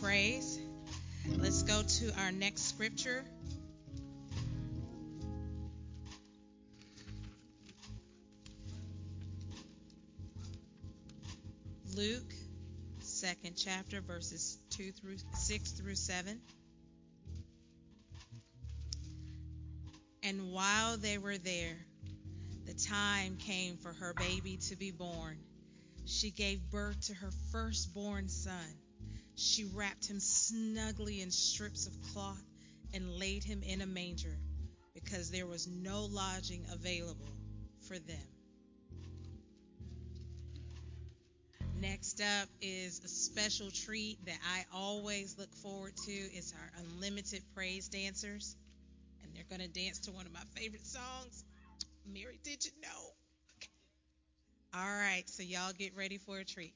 praise. Let's go to our next scripture. Luke, 2nd chapter, verses 6 through 7. And while they were there, the time came for her baby to be born. She gave birth to her firstborn son. She wrapped him snugly in strips of cloth and laid him in a manger because there was no lodging available for them. Next up is a special treat that I always look forward to. It's our Unlimited Praise Dancers. And they're going to dance to one of my favorite songs, Mary, Did You Know? Okay. All right, so y'all get ready for a treat.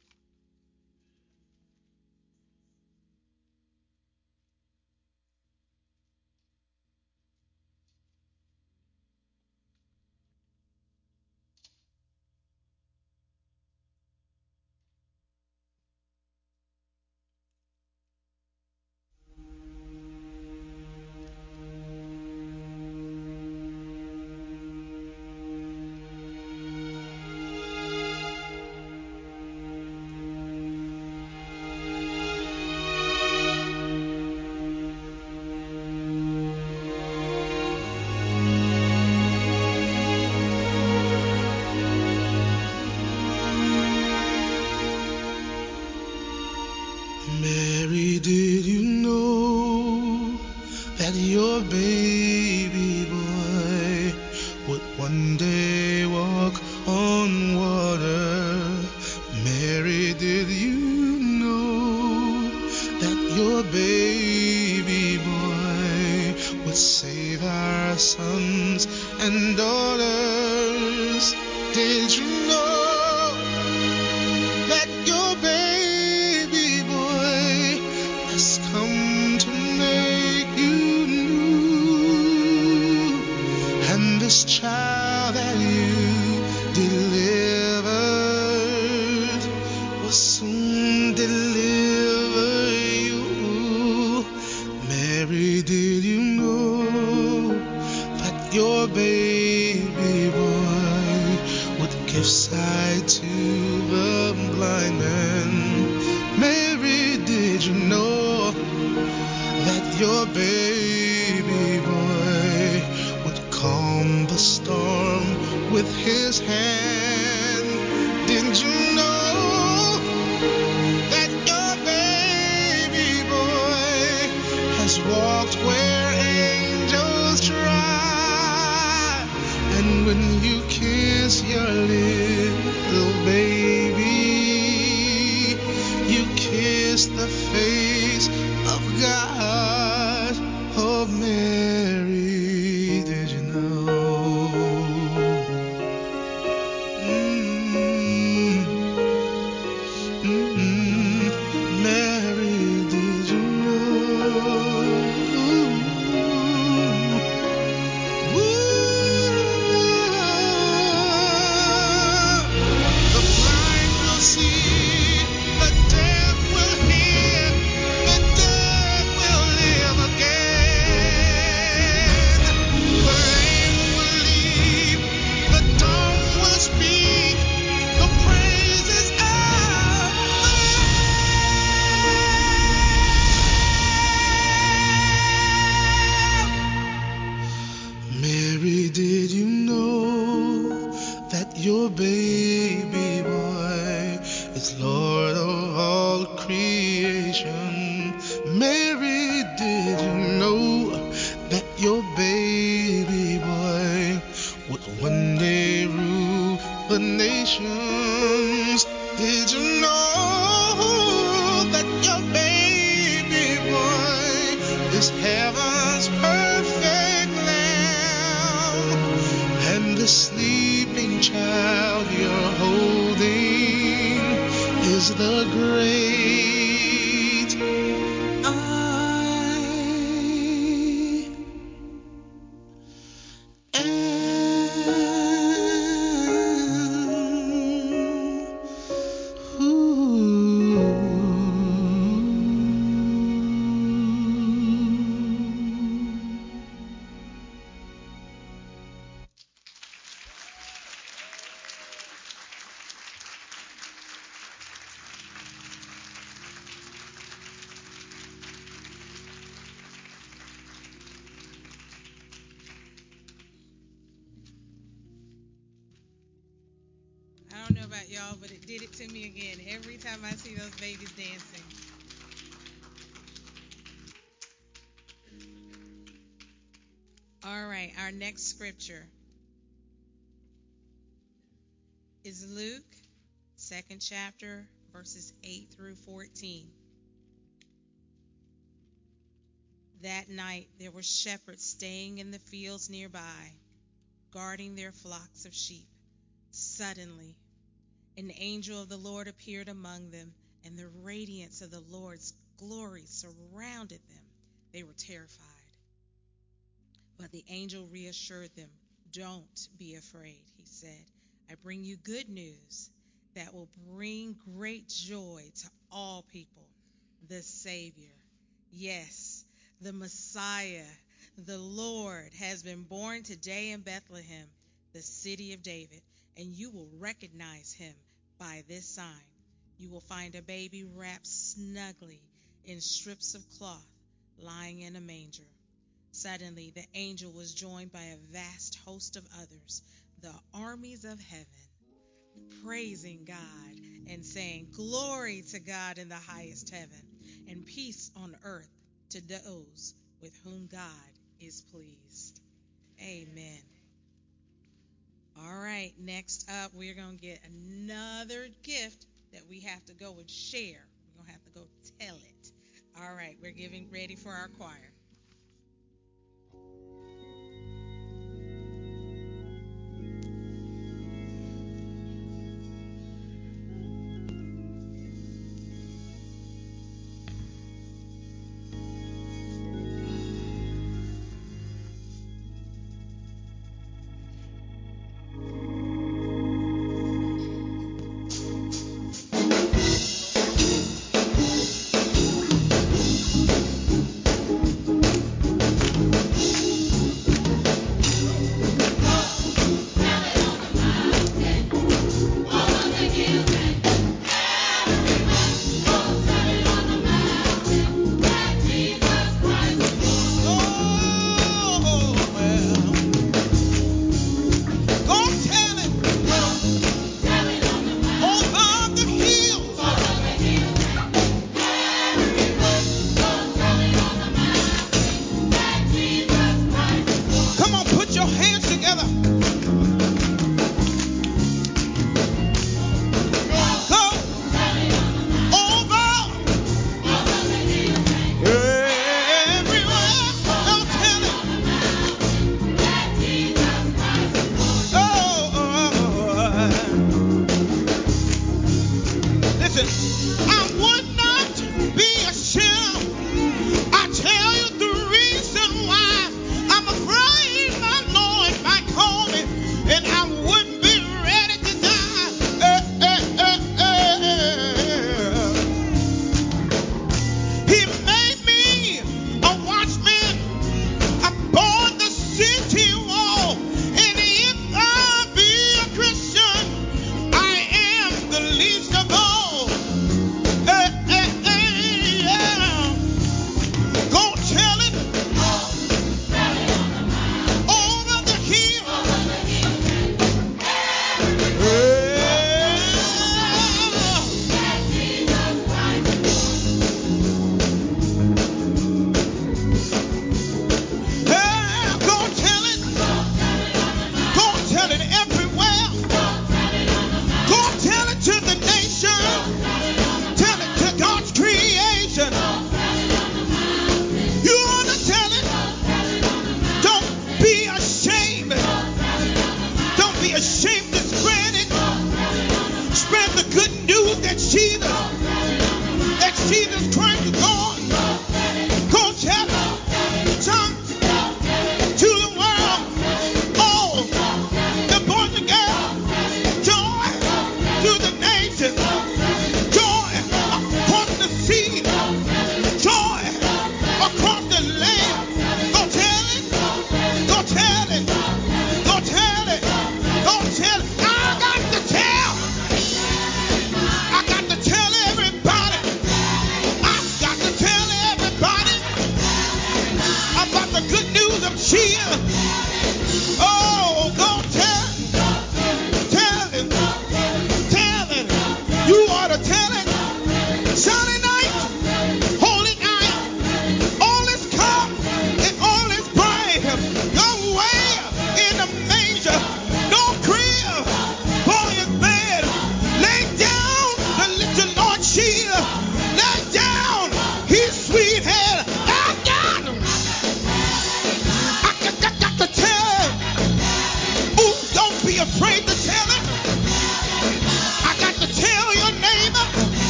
Mary, did you know that your baby boy would one day walk on water? Mary, did you know that your baby boy would save our sons and daughters? Did you know that your baby boy has come to make you new? And this child that you delivered will soon deliver you. Mary, did you know that your baby boy would give sight to the blind man? Mary, did you know that your baby boy would calm the storm with his hand? Did you know that your baby boy has walked where angels trod? And when you kiss your little baby, you kiss the face of God. Oh, Mary, did you know? Mary, did you know? The blind will see, the deaf will hear, the dead will live again. The lame will leap, the dumb will speak, the praises of the Lamb. Mary, did you know that your baby boy is Lord of all creation? Mary, did you know that your baby boy would one day rule the nations? Did you know that your baby boy is heaven's perfect lamb? And the sleeping child you're holding is the great I am. Ooh. y'all, but it did it to me again every time I see those babies dancing. All right, our next scripture is Luke, 2nd chapter, verses 8 through 14. That night there were shepherds staying in the fields nearby, guarding their flocks of sheep. Suddenly, an angel of the Lord appeared among them, and the radiance of the Lord's glory surrounded them. They were terrified. But the angel reassured them. "Don't be afraid," he said. "I bring you good news that will bring great joy to all people. The Savior, yes, the Messiah, the Lord, has been born today in Bethlehem, the city of David, and you will recognize him by this sign. You will find a baby wrapped snugly in strips of cloth, lying in a manger." Suddenly the angel was joined by a vast host of others, the armies of heaven, praising God and saying, "Glory to God in the highest heaven, and peace on earth to those with whom God is pleased." Amen. All right, next up, we're going to get another gift that we have to go and share. We're going to have to go tell it. All right, we're getting ready for our choir.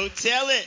Go tell it.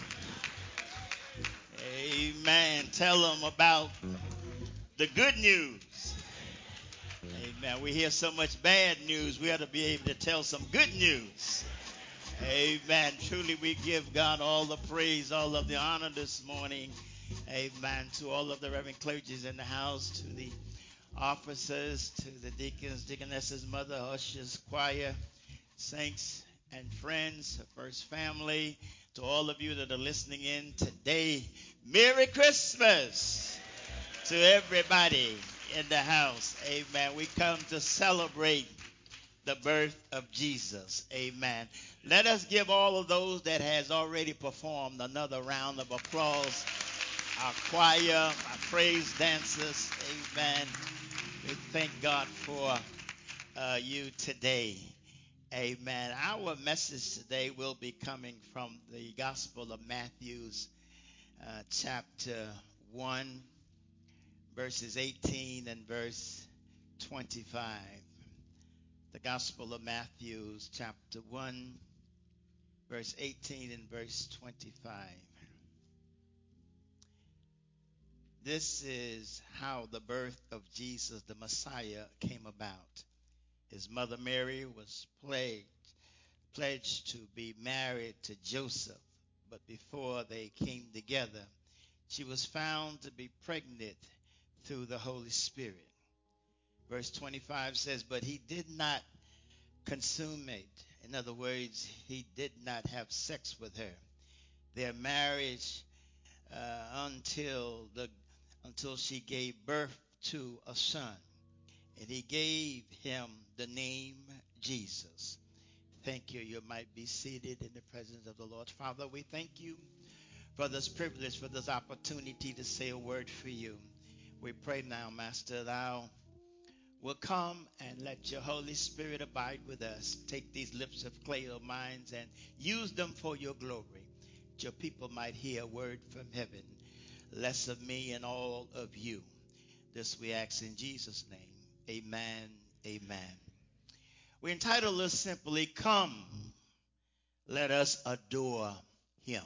Amen. Tell them about the good news. Amen. We hear so much bad news. We ought to be able to tell some good news. Amen. Truly, we give God all the praise, all of the honor this morning. Amen. To all of the reverend clergies in the house, to the officers, to the deacons, deaconesses, mother, ushers, choir, saints, and friends, first family, to all of you that are listening in today. Merry Christmas to everybody in the house. Amen. We come to celebrate the birth of Jesus. Amen. Let us give all of those that has already performed another round of applause. Our choir, our praise dancers. Amen. We thank God for you today. Amen. Our message today will be coming from the Gospel of Matthew, chapter 1, verses 18 and verse 25. The Gospel of Matthew, chapter 1, verse 18 and verse 25. This is how the birth of Jesus, the Messiah, came about. His mother Mary was pledged to be married to Joseph, but before they came together, she was found to be pregnant through the Holy Spirit. Verse 25 says, but he did not consummate. In other words, he did not have sex with her. Their marriage until she gave birth to a son, and he gave him the name Jesus. Thank you. You might be seated in the presence of the Lord. Father, we thank you for this privilege, for this opportunity to say a word for you. We pray now, Master, thou will come and let your Holy Spirit abide with us. Take these lips of clay of mine and use them for your glory, that your people might hear a word from heaven. Less of me and all of you. This we ask in Jesus' name. Amen. Amen. We entitled this simply, Come, Let Us Adore Him.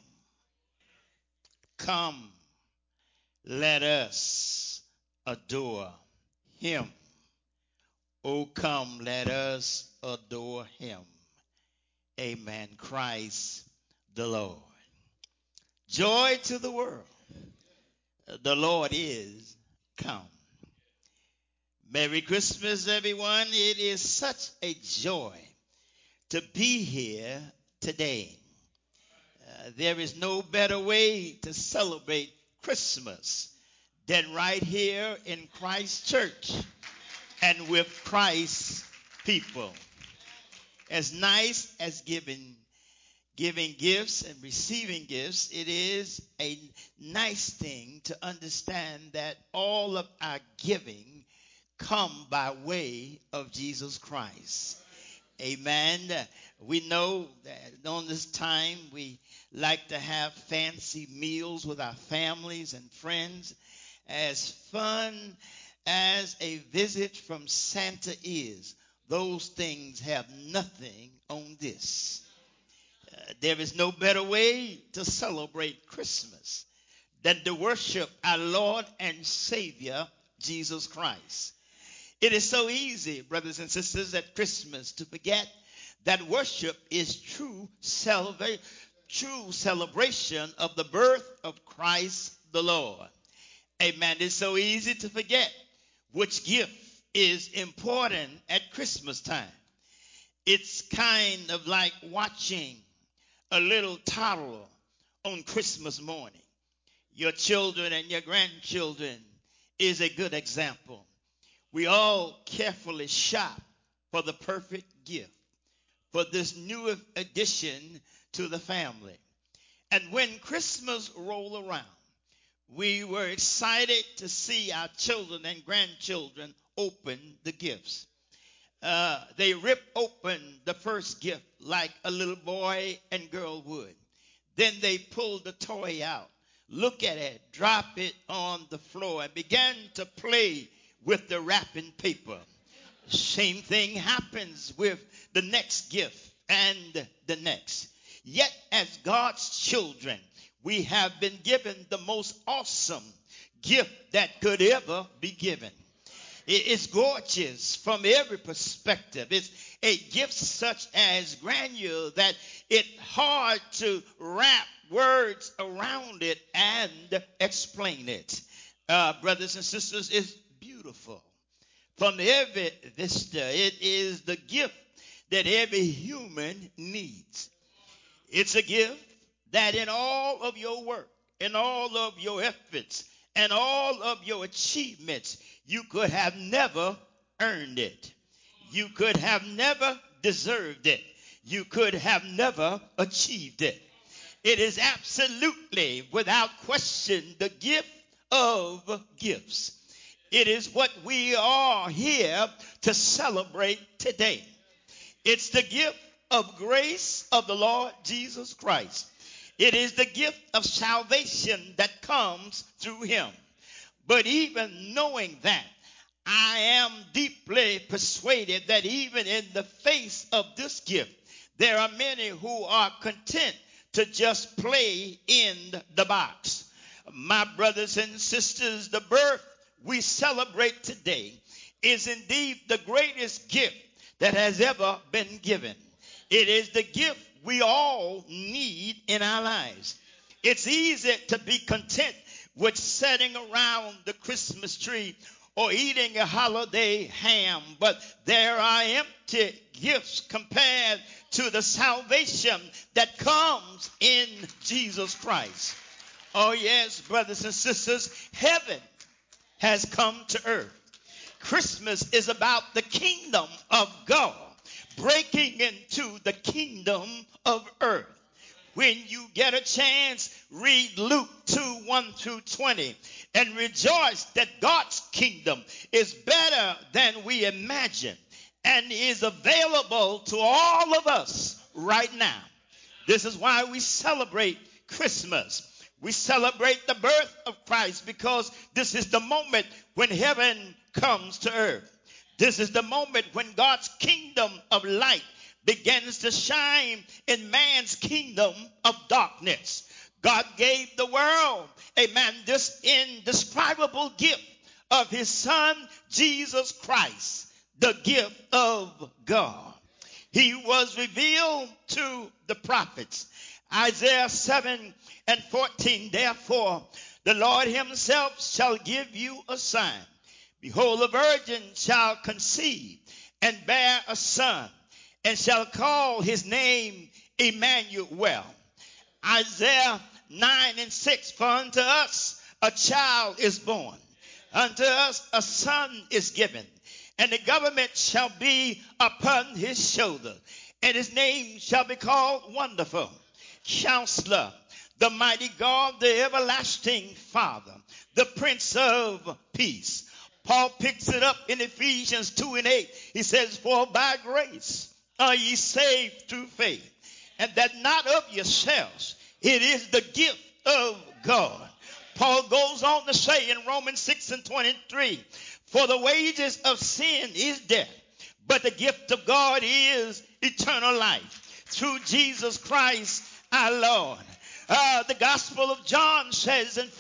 Come, let us adore him. Oh, come, let us adore him. Amen. Christ the Lord. Joy to the world. The Lord is come. Merry Christmas, everyone. It is such a joy to be here today. There is no better way to celebrate Christmas than right here in Christ Church and with Christ's people. As nice as giving gifts and receiving gifts, it is a nice thing to understand that all of our giving come by way of Jesus Christ. Amen. We know that on this time we like to have fancy meals with our families and friends. As fun as a visit from Santa is, those things have nothing on this. There is no better way to celebrate Christmas than to worship our Lord and Savior, Jesus Christ. It is so easy, brothers and sisters, at Christmas to forget that worship is true celebration of the birth of Christ the Lord. Amen. It's so easy to forget which gift is important at Christmas time. It's kind of like watching a little toddler on Christmas morning. Your children and your grandchildren is a good example. We all carefully shop for the perfect gift, for this new addition to the family. And when Christmas rolled around, we were excited to see our children and grandchildren open the gifts. They rip open the first gift like a little boy and girl would. Then they pull the toy out, look at it, drop it on the floor, and began to play with the wrapping paper. Same thing happens with the next gift and the next. Yet as God's children, we have been given the most awesome gift that could ever be given. It's gorgeous from every perspective. It's a gift such as grandeur that it's hard to wrap words around it and explain it. Brothers and sisters, it's beautiful. From every vista, it is the gift that every human needs. It's a gift that in all of your work, in all of your efforts, and all of your achievements, you could have never earned it. You could have never deserved it. You could have never achieved it. It is absolutely, without question, the gift of gifts. It is what we are here to celebrate today. It's the gift of grace of the Lord Jesus Christ. It is the gift of salvation that comes through him. But even knowing that, I am deeply persuaded that even in the face of this gift, there are many who are content to just play in the box. My brothers and sisters, the birth we celebrate today is indeed the greatest gift that has ever been given. It is the gift we all need in our lives. It's easy to be content with sitting around the Christmas tree or eating a holiday ham, but there are empty gifts compared to the salvation that comes in Jesus Christ. Oh yes, brothers and sisters, heaven has come to earth. Christmas is about the kingdom of God breaking into the kingdom of earth. When you get a chance, read Luke 2:1-20 and rejoice that God's kingdom is better than we imagine and is available to all of us right now. This is why we celebrate Christmas. We celebrate the birth of Christ because this is the moment when heaven comes to earth. This is the moment when God's kingdom of light begins to shine in man's kingdom of darkness. God gave the world, amen, this indescribable gift of his son, Jesus Christ, the gift of God. He was revealed to the prophets. Isaiah 7:14, therefore, the Lord himself shall give you a sign. Behold, a virgin shall conceive and bear a son, and shall call his name Emmanuel. Isaiah 9:6, for unto us a child is born, unto us a son is given, and the government shall be upon his shoulder, and his name shall be called Wonderful, Counselor, the Mighty God, the Everlasting Father, the Prince of Peace. Paul picks it up in Ephesians 2:8. He says, for by grace are ye saved through faith, and that not of yourselves. It is the gift of God. Paul goes on to say in Romans 6:23, for the wages of sin is death, but the gift of God is eternal life through Jesus Christ our Lord. The Gospel of John says in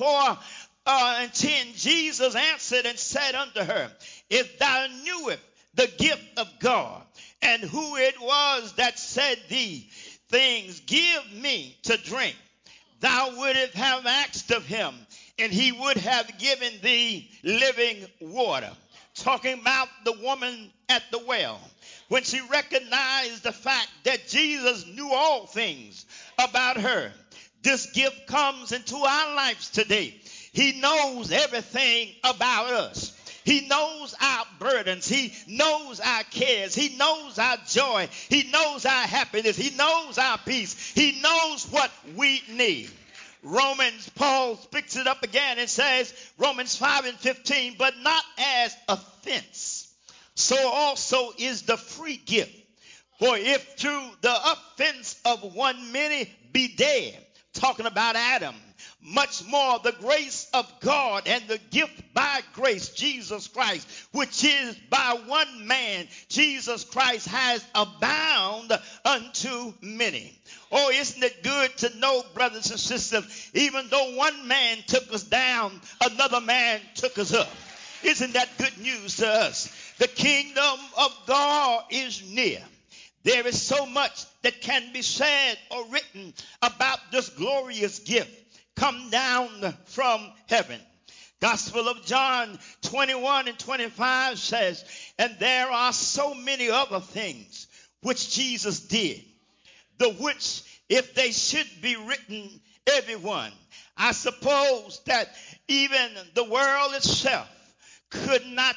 4:10, Jesus answered and said unto her, if thou knewest the gift of God, and who it was that said thee things, give me to drink, thou wouldst have asked of him, and he would have given thee living water. Talking about the woman at the well, when she recognized the fact that Jesus knew all things about her. This gift comes into our lives today. He knows everything about us. He knows our burdens. He knows our cares. He knows our joy. He knows our happiness. He knows our peace. He knows what we need. Paul picks it up again and says, Romans 5:15, but not as offense, so also is the free gift. For if through the offense of one many be dead, talking about Adam, much more the grace of God and the gift by grace, Jesus Christ, which is by one man, Jesus Christ, has abound unto many. Oh, isn't it good to know, brothers and sisters, even though one man took us down, another man took us up. Isn't that good news to us? The kingdom of God is near. There is so much that can be said or written about this glorious gift come down from heaven. Gospel of John 21 and 25 says, and there are so many other things which Jesus did, the which if they should be written, everyone, I suppose that even the world itself could not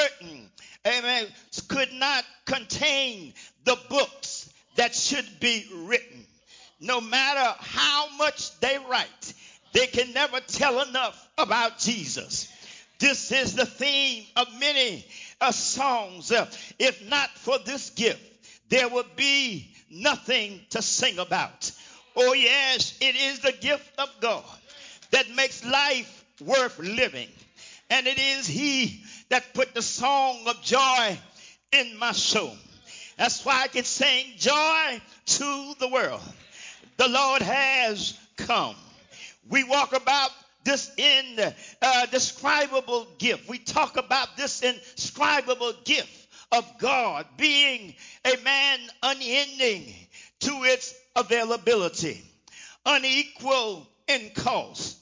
could not contain the books that should be written. No matter how much they write, they can never tell enough about Jesus. This is the theme of many songs. If not for this gift, there would be nothing to sing about. Oh yes, it is the gift of God that makes life worth living. And it is he that put the song of joy in my soul. That's why I can sing joy to the world. The Lord has come. We walk about this indescribable gift. We talk about this indescribable gift of God being a man unending to its availability, unequal in cost,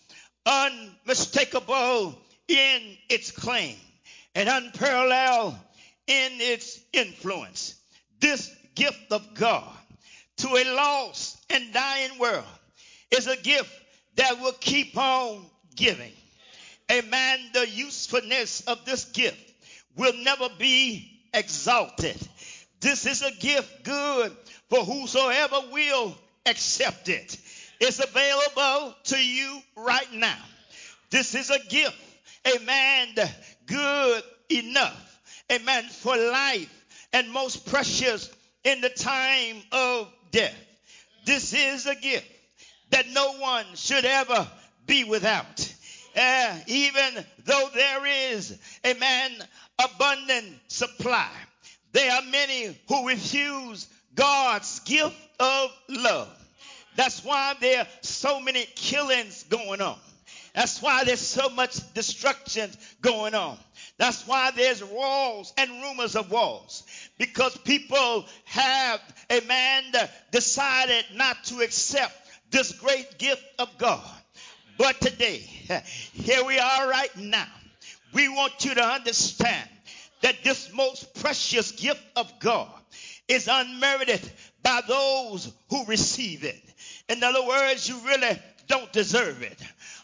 unmistakable in its claim, and unparalleled in its influence. This gift of God to a lost and dying world is a gift that will keep on giving. Amen. The usefulness of this gift will never be exalted. This is a gift good for whosoever will accept it. It's available to you right now. This is a gift, amen, good enough, amen, for life and most precious in the time of death. This is a gift that no one should ever be without. Even though there is, amen, abundant supply, there are many who refuse God's gift of love. That's why there are so many killings going on. That's why there's so much destruction going on. That's why there's wars and rumors of wars. Because people have, amen, decided not to accept this great gift of God. But today, here we are right now. We want you to understand that this most precious gift of God is unmerited by those who receive it. In other words, you really don't deserve it.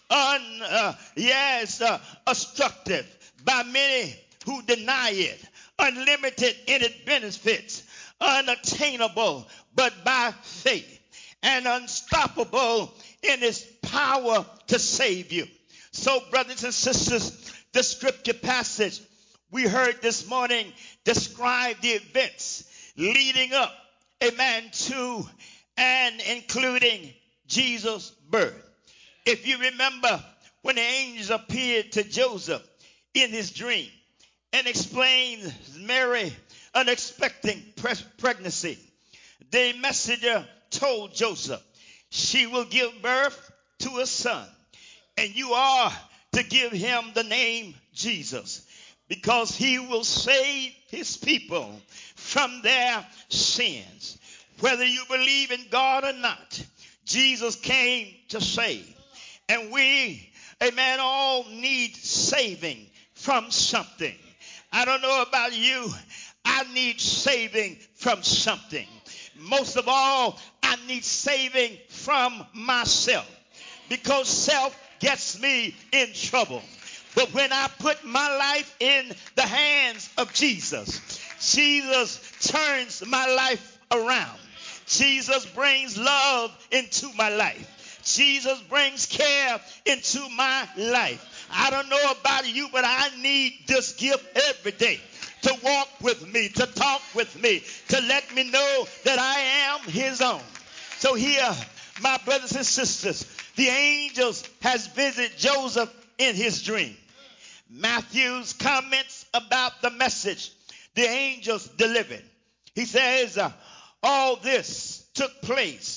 Obstructive by many who deny it. Unlimited in its benefits. Unattainable but by faith. And unstoppable in its power to save you. So, brothers and sisters, the scripture passage we heard this morning describe the events leading up, amen, to and including Jesus' birth. If you remember when the angels appeared to Joseph in his dream and explained Mary's unexpected pregnancy, the messenger told Joseph, she will give birth to a son, and you are to give him the name Jesus, because he will save his people from their sins. Whether you believe in God or not, Jesus came to save. And we, amen, all need saving from something. I don't know about you. I need saving from something. Most of all, I need saving from myself, because self gets me in trouble. But when I put my life in the hands of Jesus, Jesus turns my life around. Jesus brings love into my life. Jesus brings care into my life. I don't know about you, but I need this gift every day to walk with me, to talk with me, to let me know that I am his own. So here, my brothers and sisters, the angels has visited Joseph in his dream. Matthew's comments about the message the angels delivered. He says, all this took place to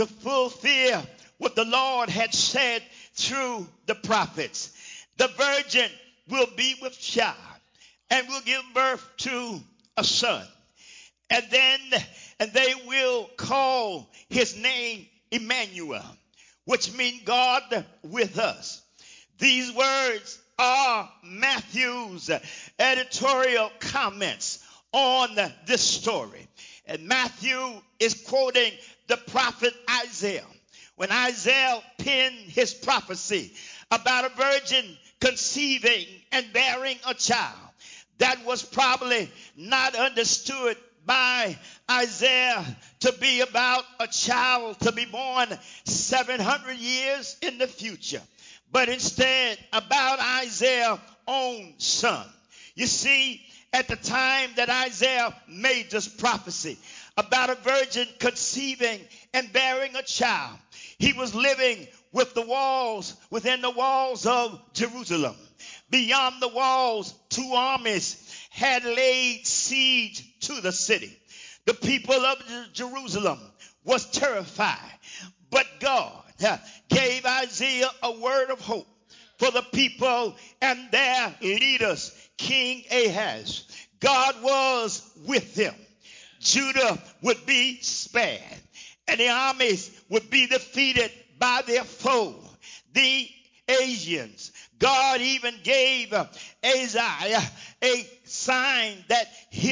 to fulfill what the Lord had said through the prophets. The virgin will be with child and will give birth to a son. And they will call his name Emmanuel, which means God with us. These words are Matthew's editorial comments on this story. And Matthew is quoting the prophet Isaiah. When Isaiah penned his prophecy about a virgin conceiving and bearing a child, that was probably not understood by Isaiah to be about a child to be born 700 years in the future, but instead about Isaiah's own son. You see, at the time that Isaiah made this prophecy about a virgin conceiving and bearing a child, he was living within the walls of Jerusalem. Beyond the walls, two armies had laid siege to the city. The people of Jerusalem was terrified, but God gave Isaiah a word of hope for the people and their leaders, King Ahaz. God was with them. Judah would be spared, and the armies would be defeated by their foe, the Asians. God even gave Isaiah a sign that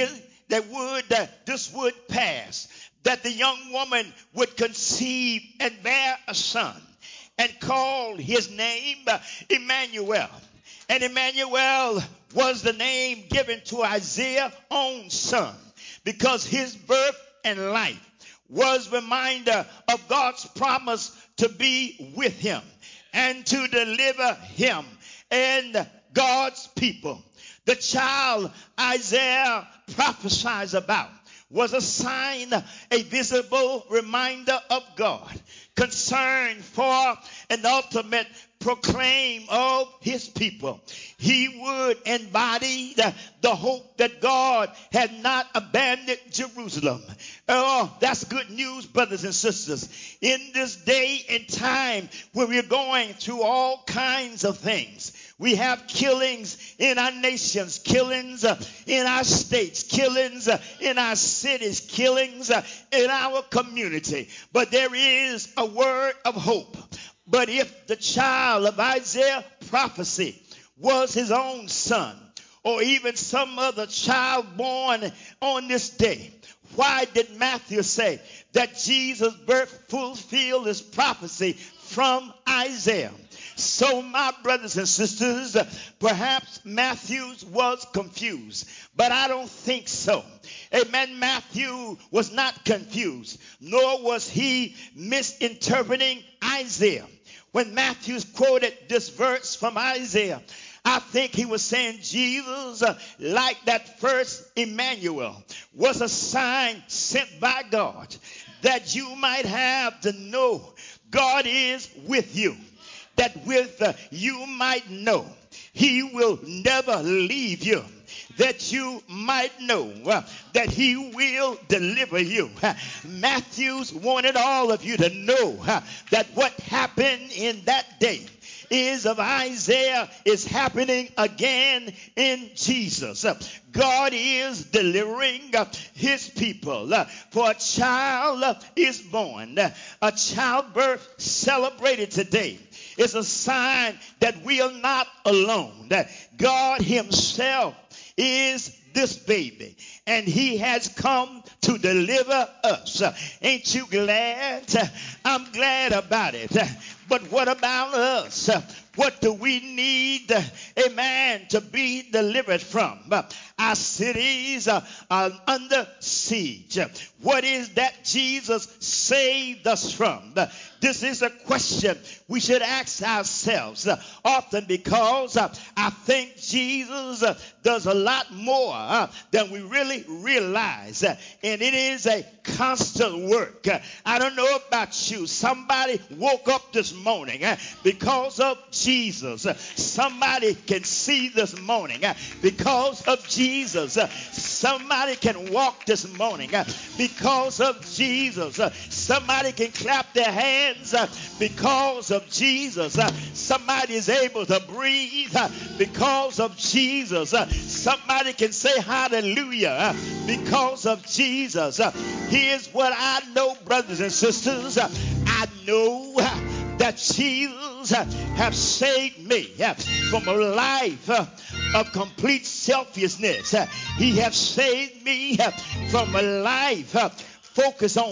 this would pass, that the young woman would conceive and bear a son, and call his name Emmanuel. And Emmanuel was the name given to Isaiah's own son, because his birth and life was a reminder of God's promise to be with him and to deliver him and God's people. The child Isaiah prophesies about was a sign, a visible reminder of God, concern for an ultimate proclaim of his people. He would embody the hope that God had not abandoned Jerusalem. Oh, that's good news, brothers and sisters. In this day and time where we're going through all kinds of things, we have killings in our nations, killings in our states, killings in our cities, killings in our community. But there is a word of hope. But if the child of Isaiah prophecy was his own son, or even some other child born on this day, why did Matthew say that Jesus' birth fulfilled his prophecy from Isaiah? So, my brothers and sisters, perhaps Matthew was confused, but I don't think so. Amen. Matthew was not confused, nor was he misinterpreting Isaiah. When Matthew quoted this verse from Isaiah, I think he was saying Jesus, like that first Emmanuel, was a sign sent by God that you might have to know God is with you. That you might know he will never leave you. That you might know that he will deliver you. Matthews wanted all of you to know that what happened in that day is of Isaiah is happening again in Jesus. God is delivering his people. For a child is born. A childbirth celebrated today is a sign that we are not alone. That God himself is this baby, and he has come to deliver us. Ain't you glad? I'm glad about it. But what about us? What do we need, amen, to be delivered from? Our cities are under siege. What is that Jesus saved us from? This is a question we should ask ourselves often, because I think Jesus does a lot more than we really realize. And it is a constant work. I don't know about you. Somebody woke up this morning because of Jesus. Jesus. Somebody can see this morning because of Jesus. Somebody can walk this morning because of Jesus. Somebody can clap their hands because of Jesus. Somebody is able to breathe because of Jesus. Somebody can say hallelujah because of Jesus. Here's what I know, brothers and sisters. I know that Jesus have saved me from a life of complete selfishness. He has saved me from a life focused on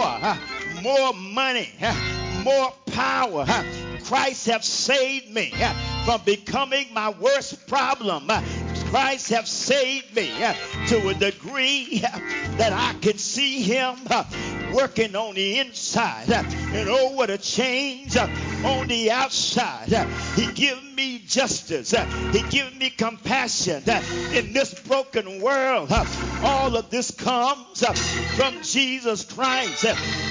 more money, more power. Christ have saved me from becoming my worst problem. Christ have saved me to a degree that I can see him working on the inside. And oh, what a change on the outside. He give me justice. He give me compassion in this broken world. All of this comes from Jesus Christ.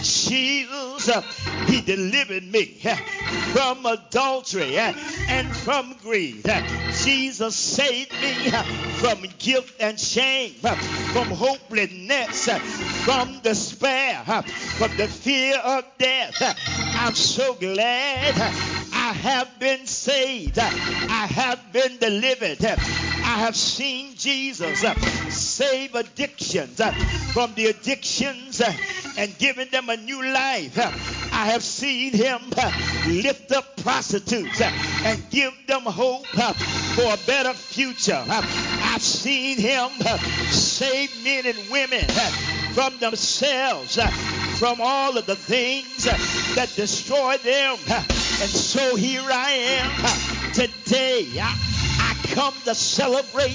Jesus, he delivered me from adultery and from greed. Jesus saved me from guilt and shame, from hopelessness, from despair, from the fear of death. I'm so glad I have been saved. I have been delivered. I have seen Jesus save addictions from the addictions and giving them a new life. I have seen him lift up prostitutes and give them hope for a better future. I've seen him save men and women from themselves, from all of the things that destroy them. And so here I am today. I come to celebrate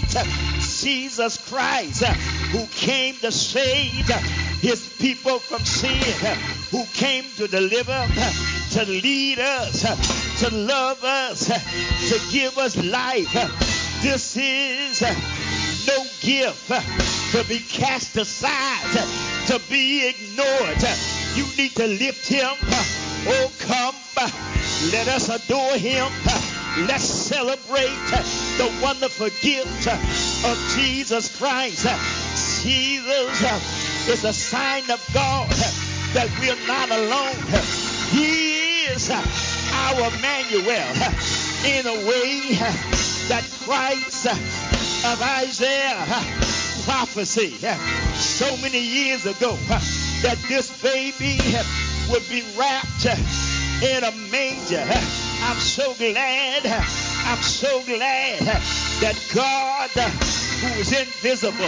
Jesus Christ, who came to save his people from sin, who came to deliver, to lead us, to love us, to give us life. This is no gift to be cast aside, to be ignored. You need to lift him. Oh, come, let us adore him. Let's celebrate the wonderful gift of Jesus Christ. Jesus is a sign of God that we're not alone. He is our Emmanuel in a way that Christ of Isaiah prophecy so many years ago that this baby would be wrapped in a manger. I'm so glad that God, who is invisible,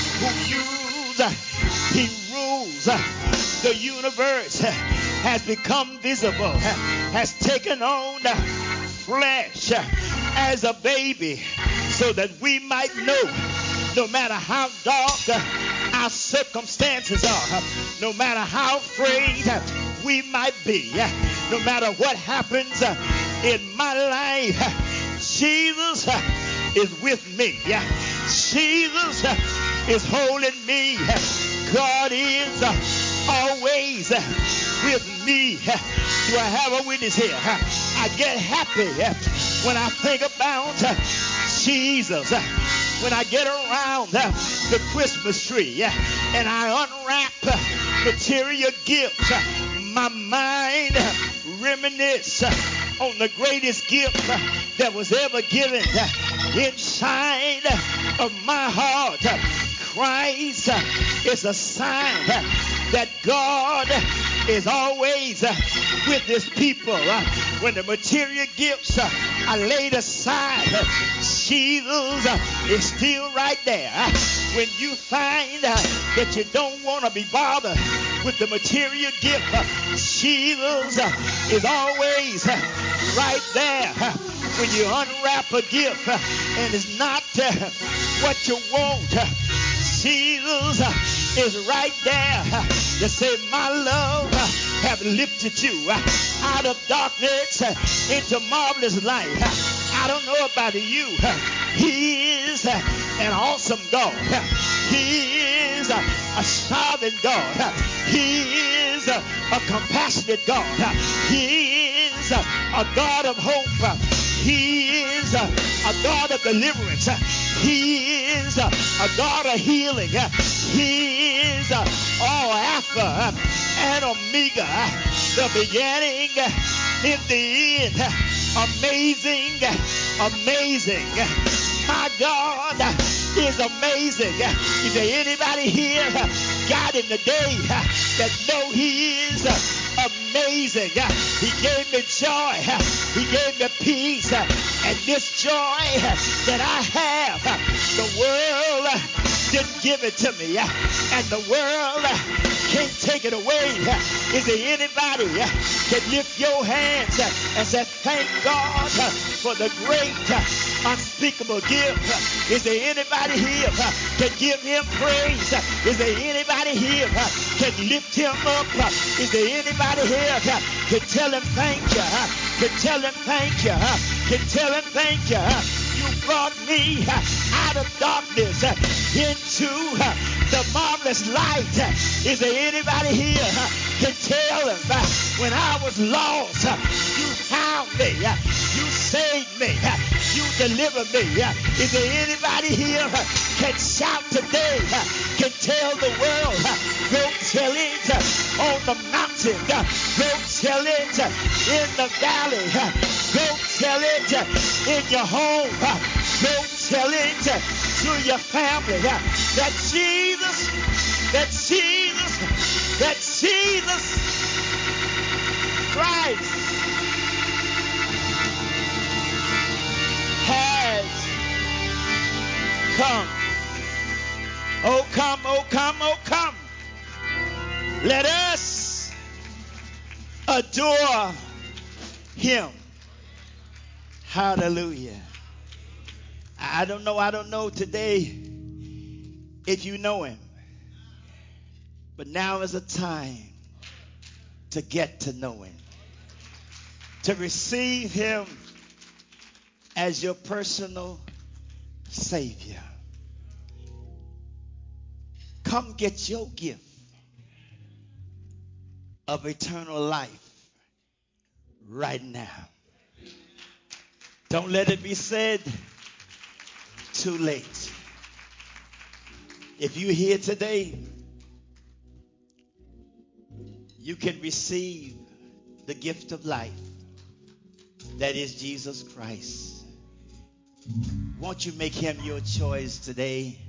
he rules the universe, has become visible, has taken on flesh as a baby, so that we might know, no matter how dark our circumstances are, no matter how afraid we might be, no matter what happens in my life, Jesus is with me. Jesus is holding me. God is always with me. Do I have a witness here? I get happy when I think about Jesus. When I get around the Christmas tree and I unwrap material gifts, my mind reminisce on the greatest gift that was ever given inside of my heart. Christ is a sign that God is always with his people. When the material gifts are laid aside, Jesus is still right there. When you find that you don't want to be bothered with the material gift, Jesus is always right there. When you unwrap a gift and it's not what you want, Jesus is right there to say, my love have lifted you out of darkness into marvelous light. I don't know about you. He is an awesome God. He is a sovereign God. He is a compassionate God. He is a God of hope. He is a God of deliverance. He is a God of healing. He is Alpha and Omega, the beginning and the end. Amazing, amazing. My God is amazing. Is there anybody here, God, in the day that know He is amazing? He gave me joy. He gave me peace. And this joy that I have, the world didn't give it to me. And the world can't take it away. Is there anybody can lift your hands and say, thank God for the great unspeakable gift? Is there anybody here can give Him praise? Is there anybody here can lift Him up? Is there anybody here can tell Him thank you? Can tell Him thank you? Can tell Him thank you? You brought me out of darkness into the marvelous light. Is there anybody here can tell Him when I was lost, you found me, you saved me, you delivered me? Is there anybody here can shout today, can tell the world, go tell it on the mountain, go tell it in the valley, go tell it in your home, go tell it to your family that Jesus, that Jesus, that Jesus Christ has come. Oh come, oh come, oh come. Let us adore Him. Hallelujah. I don't know today if you know Him, but now is a time to get to know Him, to receive Him as your personal Savior. Come get your gift of eternal life right now. Don't let it be said too late. If you're here today, you can receive the gift of life that is Jesus Christ. Won't you make Him your choice today?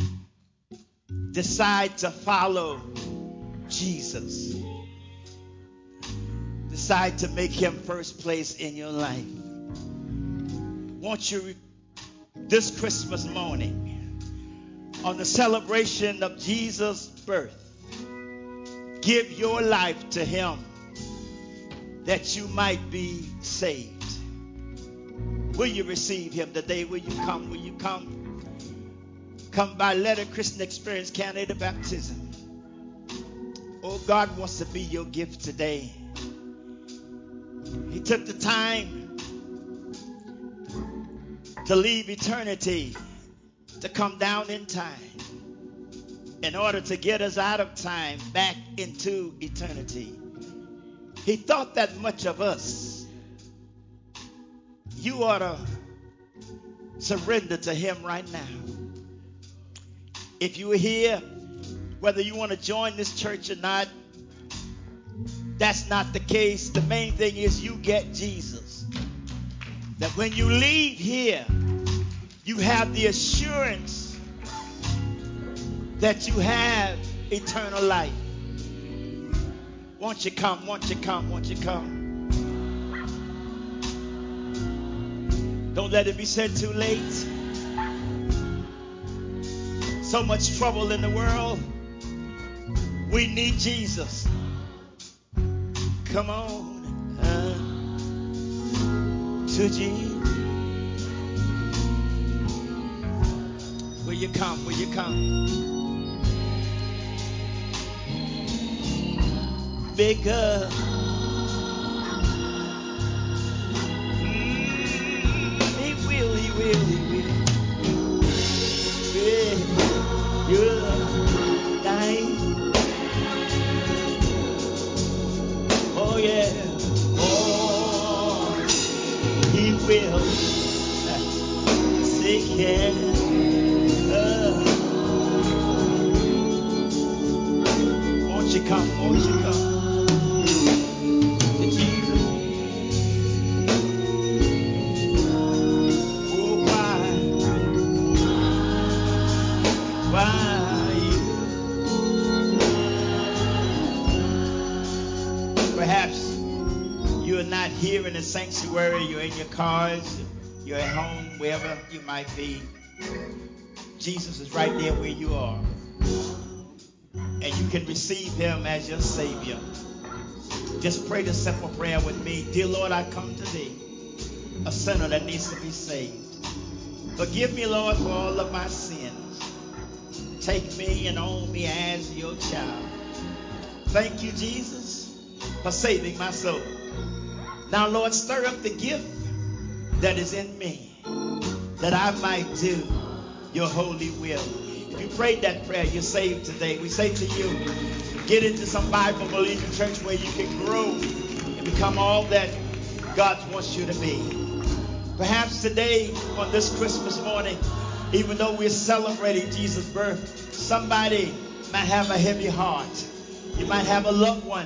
Decide to follow Jesus. Decide to make Him first place in your life. Won't you, this Christmas morning, on the celebration of Jesus' birth, give your life to Him that you might be saved? Will you receive Him today? Will you come? Will you come? Come by letter, Christian Experience Candidate of Baptism. Oh, God wants to be your gift today. He took the time to leave eternity to come down in time in order to get us out of time back into eternity. He thought that much of us. You ought to surrender to Him right now. If you are here, whether you want to join this church or not, that's not the case. The main thing is you get Jesus. That when you leave here, you have the assurance that you have eternal life. Won't you come? Won't you come? Won't you come? Don't let it be said too late. So much trouble in the world. We need Jesus. Come on to Jesus. Will you come? Will you come? Because He will. You're dying. Oh yeah. Oh, He will. Yeah. Won't you come? Won't you come to Jesus? Oh, why you? Perhaps you're not here in the sanctuary. You're in your cars. You're at home, wherever you might be. Jesus is right there where you are. And you can receive him as your Savior. Just pray the simple prayer with me. Dear Lord, I come to thee, a sinner that needs to be saved. Forgive me, Lord, for all of my sins. Take me and own me as your child. Thank you, Jesus, for saving my soul. Now, Lord, stir up the gift that is in me, that I might do your holy will. If you prayed that prayer, you're saved today. We say to you, get into some Bible-believing church where you can grow and become all that God wants you to be. Perhaps today, on this Christmas morning, even though we're celebrating Jesus' birth, somebody might have a heavy heart. You might have a loved one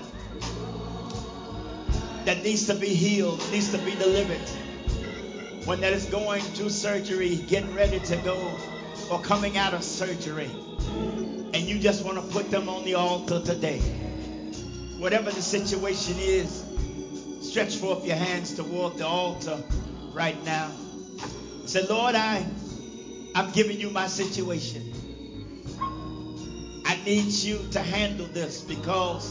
that needs to be healed, needs to be delivered. One that is going through surgery, getting ready to go, or coming out of surgery, and you just want to put them on the altar today. Whatever the situation is, stretch forth your hands toward the altar right now. Say, Lord, I'm giving you my situation. I need you to handle this, because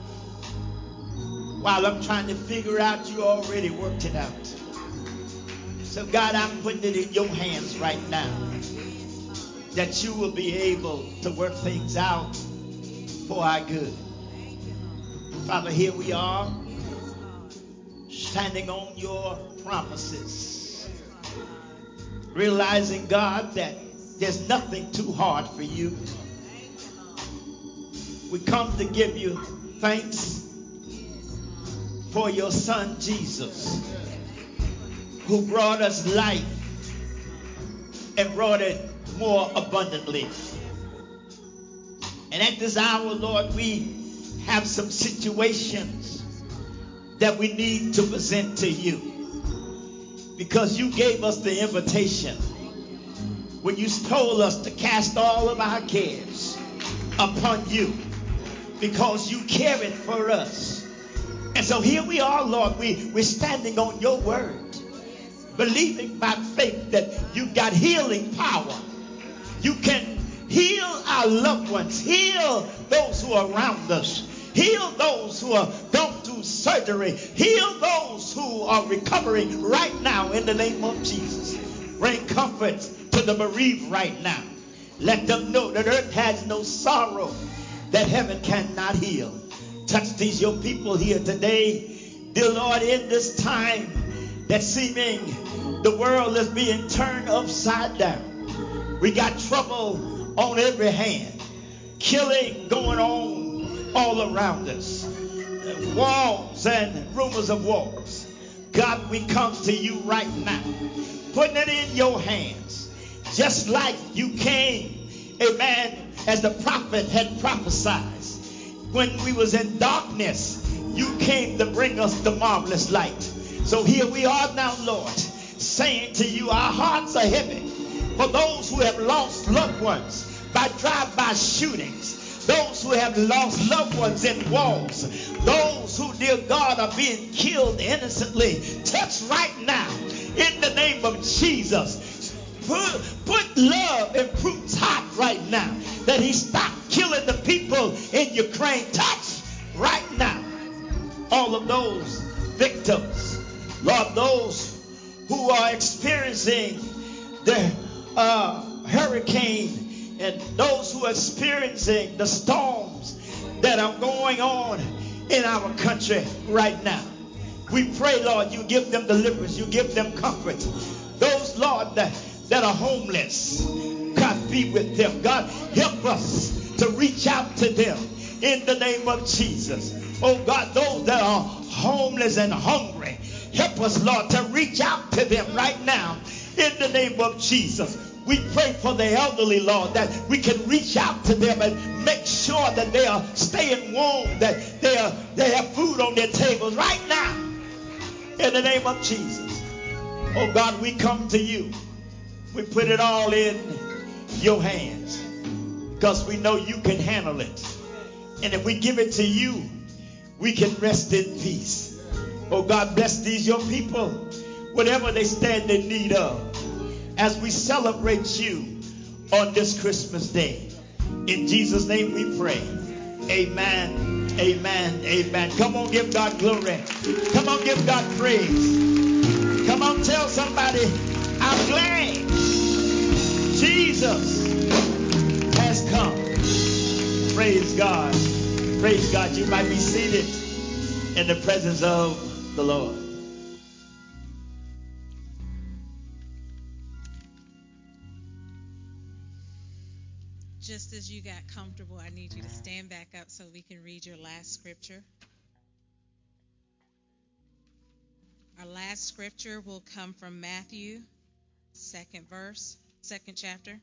while I'm trying to figure out, you already worked it out. So God, I'm putting it in your hands right now, that you will be able to work things out for our good. Father, here we are, standing on your promises, realizing, God, that there's nothing too hard for you. We come to give you thanks for your son, Jesus, who brought us life and brought it more abundantly. And at this hour, Lord, we have some situations that we need to present to you, because you gave us the invitation when you told us to cast all of our cares upon you, because you care it for us. And so here we are, Lord, we're standing on your word, believing by faith that you've got healing power. You can heal our loved ones, heal those who are around us, heal those who are going through surgery, heal those who are recovering right now in the name of Jesus. Bring comfort to the bereaved right now. Let them know that earth has no sorrow that heaven cannot heal. Touch these your people here today, dear Lord, in this time that seeming the world is being turned upside down. We got trouble on every hand, killing going on all around us, wars and rumors of wars. God, we come to you right now, putting it in your hands, just like you came, amen, as the prophet had prophesied. When we was in darkness, you came to bring us the marvelous light. So here we are now, Lord, saying to you, our hearts are heavy for those who have lost loved ones by drive-by shootings, those who have lost loved ones in wars, those who, dear God, are being killed innocently. Touch right now in the name of Jesus. Put love in Putin's heart right now, that he stop killing the people in Ukraine. Touch right now all of those victims, Lord, those who are experiencing the hurricane, and those who are experiencing the storms that are going on in our country right now. We pray, Lord, you give them deliverance, you give them comfort. Those, Lord, that are homeless, God, be with them. God, help us to reach out to them in the name of Jesus. Oh God, those that are homeless and hungry, help us, Lord, to reach out to them right now in the name of Jesus. We pray for the elderly, Lord, that we can reach out to them and make sure that they are staying warm, that they have food on their tables right now. In the name of Jesus. Oh God, we come to you. We put it all in your hands because we know you can handle it. And if we give it to you, we can rest in peace. Oh God, bless these your people, whatever they stand in need of, as we celebrate you on this Christmas day. In Jesus' name we pray. Amen, amen, amen. Come on, give God glory. Come on, give God praise. Come on, tell somebody, I'm glad Jesus has come. Praise God. Praise God. You might be seated in the presence of the Lord. Just as you got comfortable, I need you to stand back up so we can read your last scripture. Our last scripture will come from Matthew, second chapter.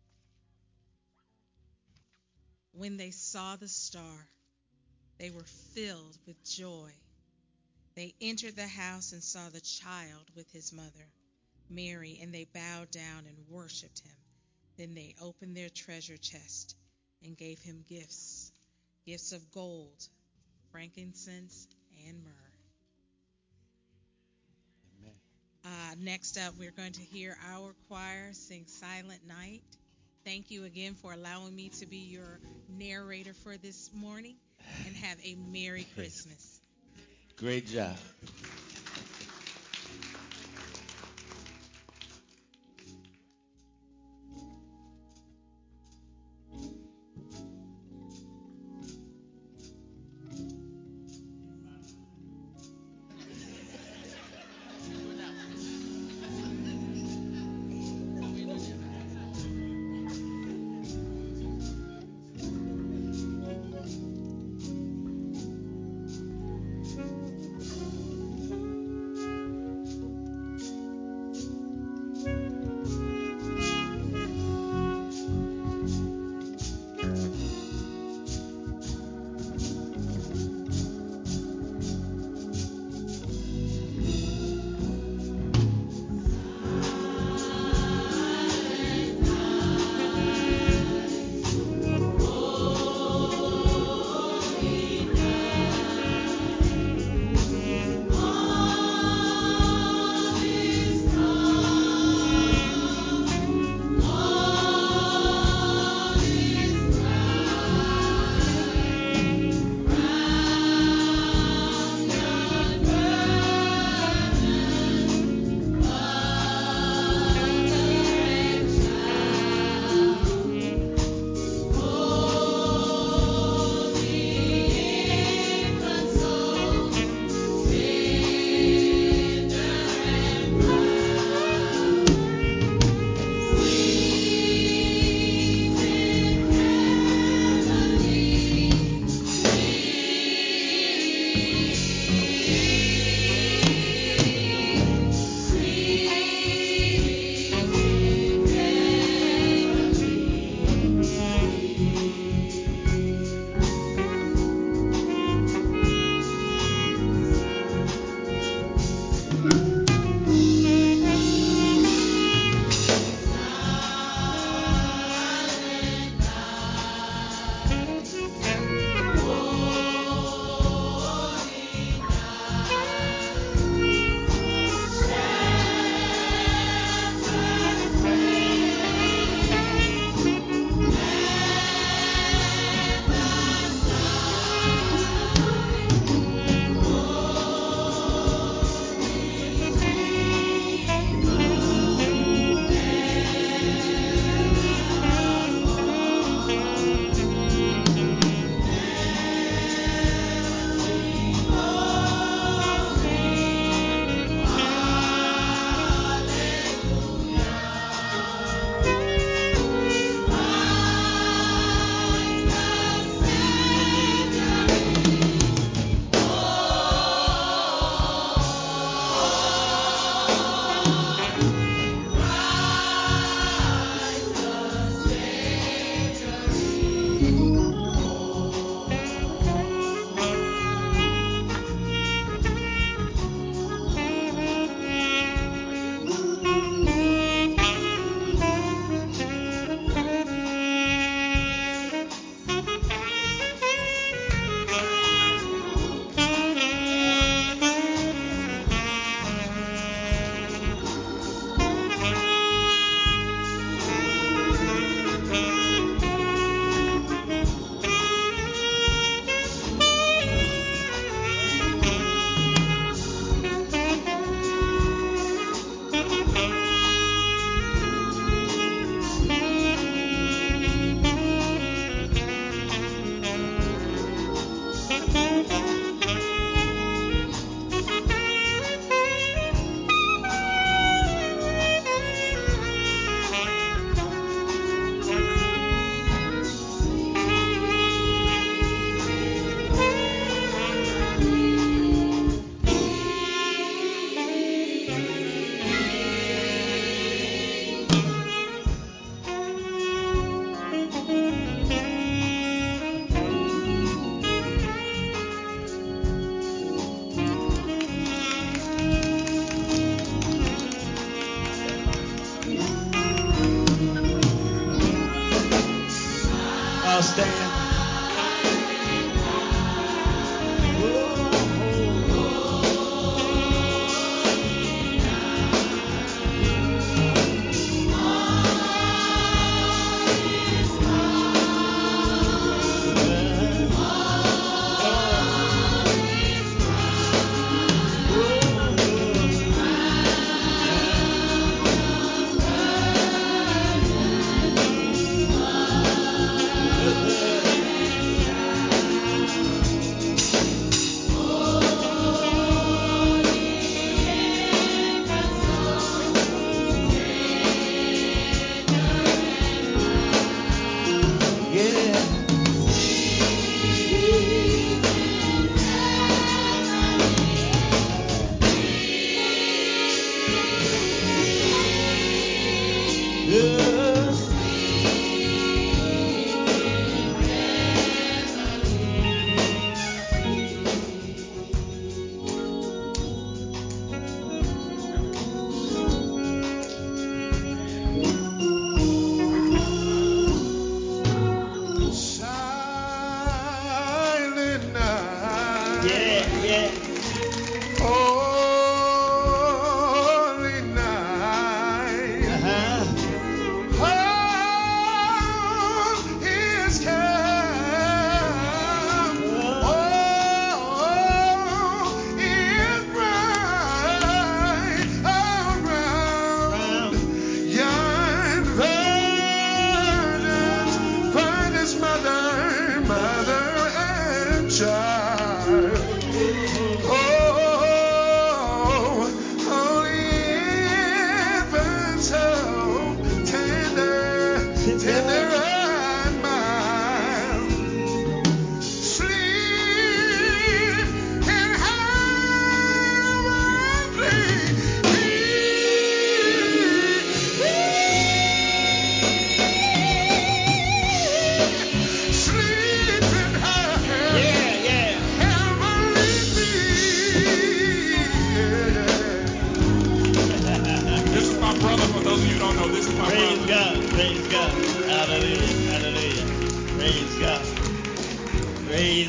When they saw the star, they were filled with joy. They entered the house and saw the child with his mother, Mary, and they bowed down and worshipped him. Then they opened their treasure chest and gave him gifts of gold, frankincense, and myrrh. Next up, we're going to hear our choir sing Silent Night. Thank you again for allowing me to be your narrator for this morning, and have a Merry Christmas. Great job.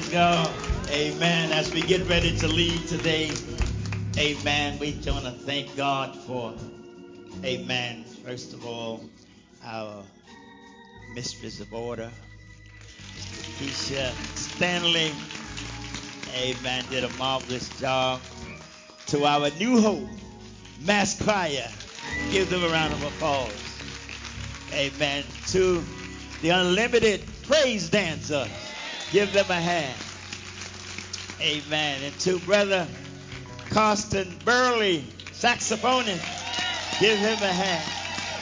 God. Amen. As we get ready to leave today, amen, we want to thank God for, amen, first of all, our mistress of order, Keisha Stanley, amen, did a marvelous job. To our new hope, Mass Choir, give them a round of applause. Amen. To the Unlimited Praise Dancer, give them a hand. Amen. And to Brother Carsten Burley, saxophonist, give him a hand.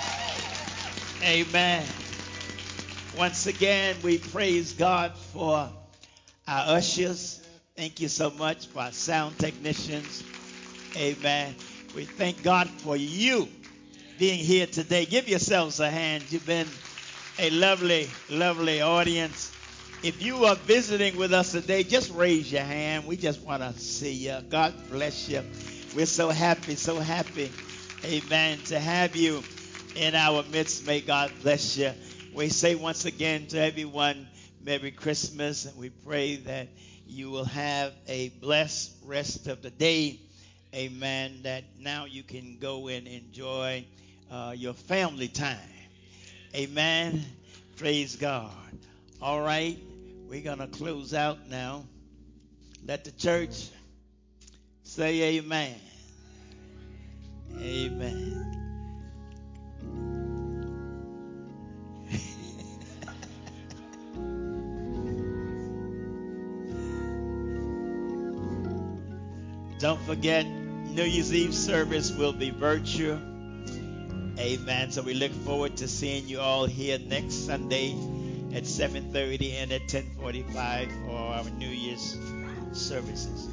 Amen. Once again, we praise God for our ushers. Thank you so much for our sound technicians. Amen. We thank God for you being here today. Give yourselves a hand. You've been a lovely, lovely audience. If you are visiting with us today, just raise your hand. We just want to see you. God bless you. We're so happy, amen, to have you in our midst. May God bless you. We say once again to everyone, Merry Christmas, and we pray that you will have a blessed rest of the day. Amen. That now you can go and enjoy your family time. Amen. Praise God. All right. We're going to close out now. Let the church say amen. Amen. Don't forget, New Year's Eve service will be virtual. Amen. So we look forward to seeing you all here next Sunday at 7:30 and at 10:45 for our New Year's services.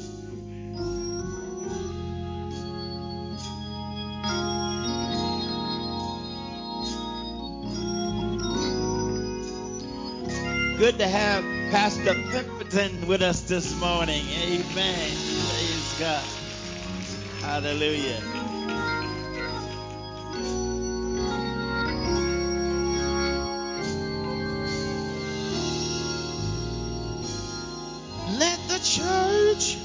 Good to have Pastor Pemberton with us this morning. Amen. Praise God. Hallelujah. Let the church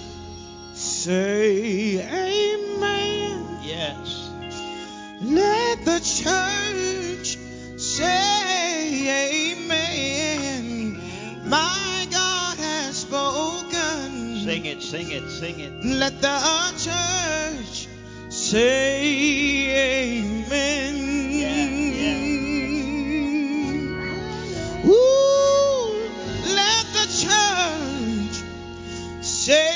say amen. Yes. Let the church say amen. My God has spoken. Sing it, sing it, sing it. Let the church say amen. Ooh, let the church say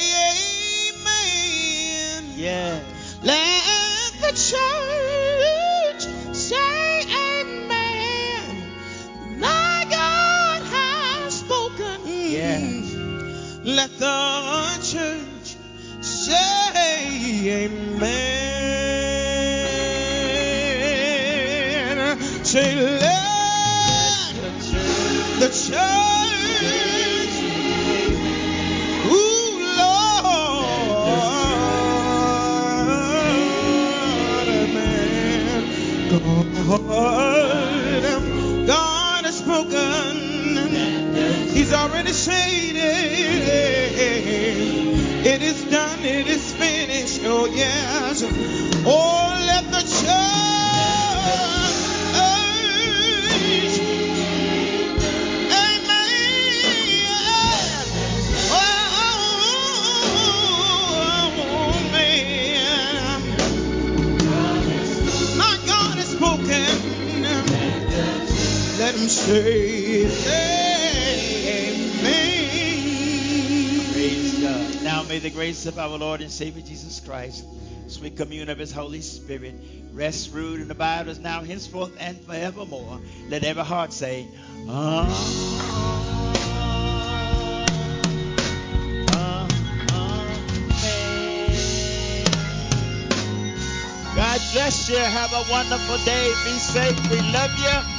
amen. Yes. Let the church say amen. My God has spoken. Yes. Let the church say amen. Say let the church. Ooh, Lord, amen. God has spoken. He's already said it. It is done. It is finished. Oh, yes. Oh, let the church. Let him say amen. Praise God. Now may the grace of our Lord and Savior Jesus Christ, sweet communion of his Holy Spirit, rest, rule, and abide us now, henceforth, and forevermore. Let every heart say, amen. God bless you. Have a wonderful day. Be safe. We love you.